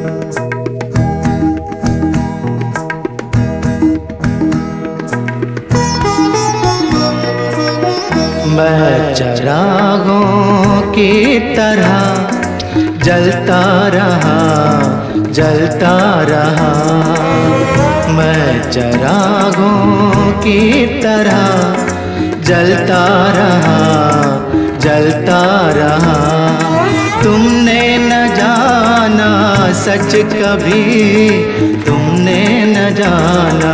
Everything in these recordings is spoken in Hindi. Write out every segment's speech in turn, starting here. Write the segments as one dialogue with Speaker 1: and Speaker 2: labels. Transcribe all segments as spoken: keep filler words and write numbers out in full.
Speaker 1: मैं चिरागों की तरह जलता रहा, जलता रहा। मैं चिरागों की तरह जलता रहा, जलता रहा। तुमने न जाना सच कभी, तुमने न जाना।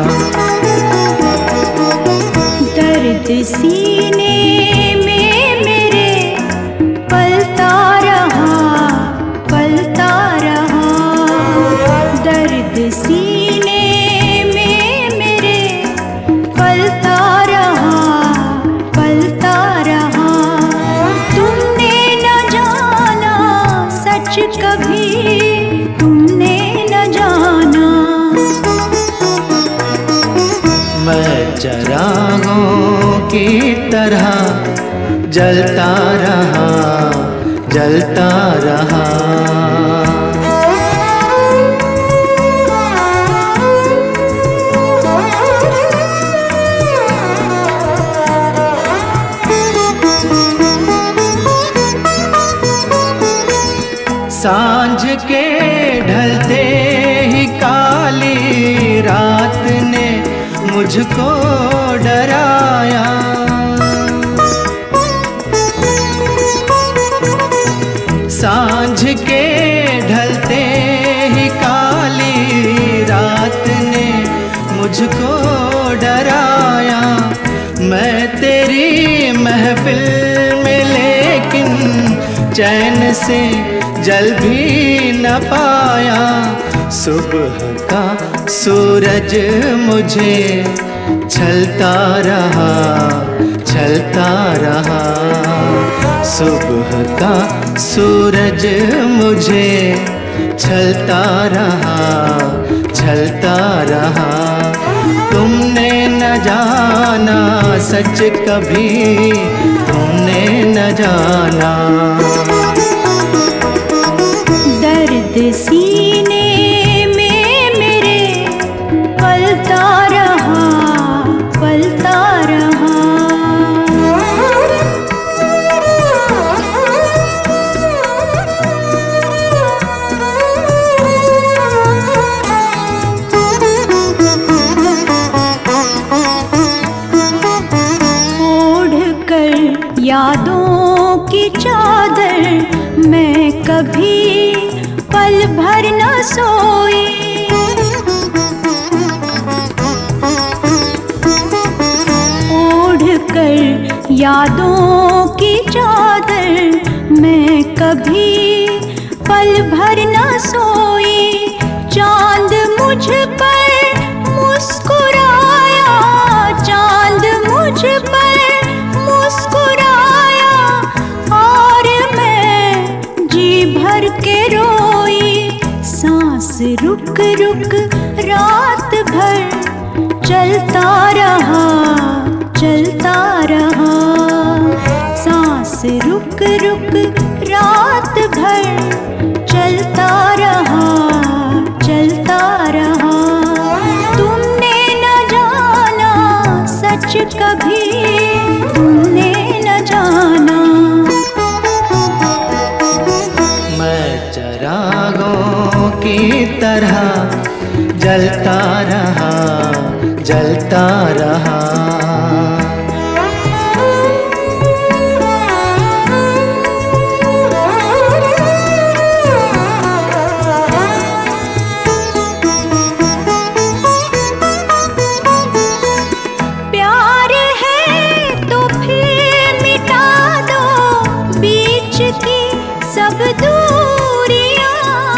Speaker 2: दर्द सीने में मेरे पलता रहा, पलता रहा। दर्द सीने में मेरे पलता रहा, पलता रहा। तुमने न जाना सच कभी, तुमने न जाना।
Speaker 1: मैं चिरागों की तरह जलता रहा, जलता रहा। सांझ के ढलते ही काली रात ने मुझको डराया। सांझ के ढलते ही काली रात ने मुझको डराया। मैं तेरी महफिल में लेकिन चैन से जल भी न पाया। सुबह का सूरज मुझे छलता रहा, छलता रहा। सुबह का सूरज मुझे छलता रहा, छलता रहा। तुमने न जाना सच कभी, तुमने न जाना।
Speaker 2: दर्द सीने में मेरे पलता रहा, पलता रहा। ओढ़ कर यादों की चादर मैं कभी पल भर न सोई। ओढ़ कर यादों की चादर मैं कभी पल भर न सोई। चांद मुझ पर मुस्कुराया, चांद मुझ पर मुस्कुराया। और मैं जी भर के रोई। सांस रुक रुक रात भर चलता रहा, चलता रहा। सांस रुक रुक रात भर चलता रहा, चलता रहा। तुमने न जाना सच कभी, तुमने न जाना।
Speaker 1: मैं चिरागों की तरह जलता रहा, जलता रहा।
Speaker 2: प्यार है तो फिर मिटा दो बीच की सब दूरियां।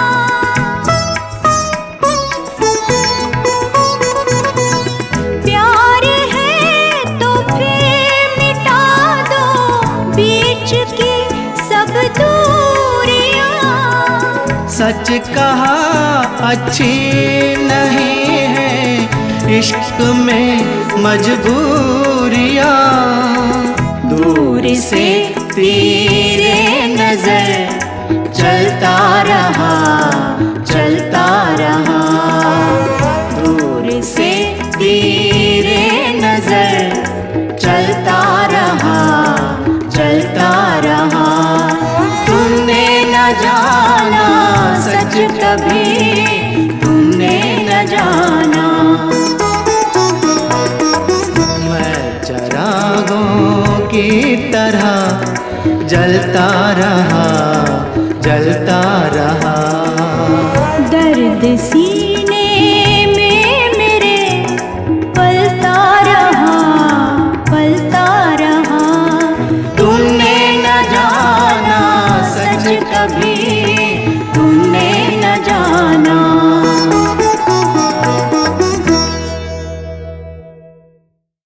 Speaker 2: प्यार है तो फिर मिटा दो बीच की सब दूरियां।
Speaker 1: सच कहा अच्छी नहीं है इश्क में मजबूरियां। दूर से तेरे नजर चलता रहा, तरह जलता रहा, जलता रहा।
Speaker 2: दर्द सी